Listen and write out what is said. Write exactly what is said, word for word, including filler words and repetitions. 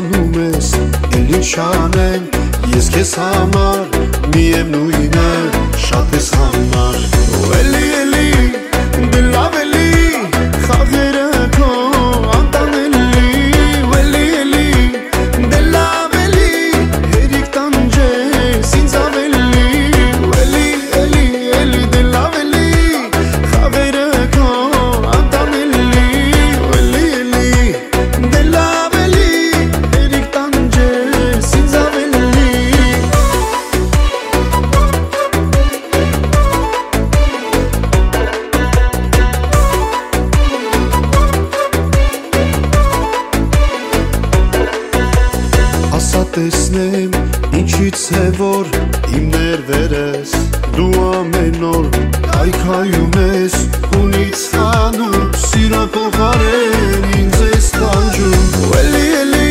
անում ես, էլ ինչ անեմ, ես քեզ համար միևնույն է, շատ ես համար։ Ու էլի էլի դե լավ էլի խաղերը քո անտանելի, ու էլի էլի դե լավ էլի հերիք տանջես ինձ ավելի, ու էլի էլի էլի դե լավ էլի խաղերը քո անտանելի, ու էլի էլի դե լավ էլի հերիք տանջես ինձ ավելի։ Ասա տեսնեմ ինչից է որ իմ ներվերս դու ամեն օր քայքայում ես հունից հանում սիրո փոխարեն ինձ ես տանջում, ու էլի էլի